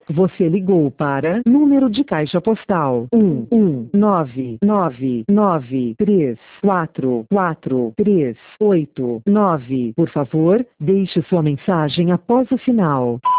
Você ligou para número de caixa postal 11999344389. Por favor, deixe sua mensagem após o sinal.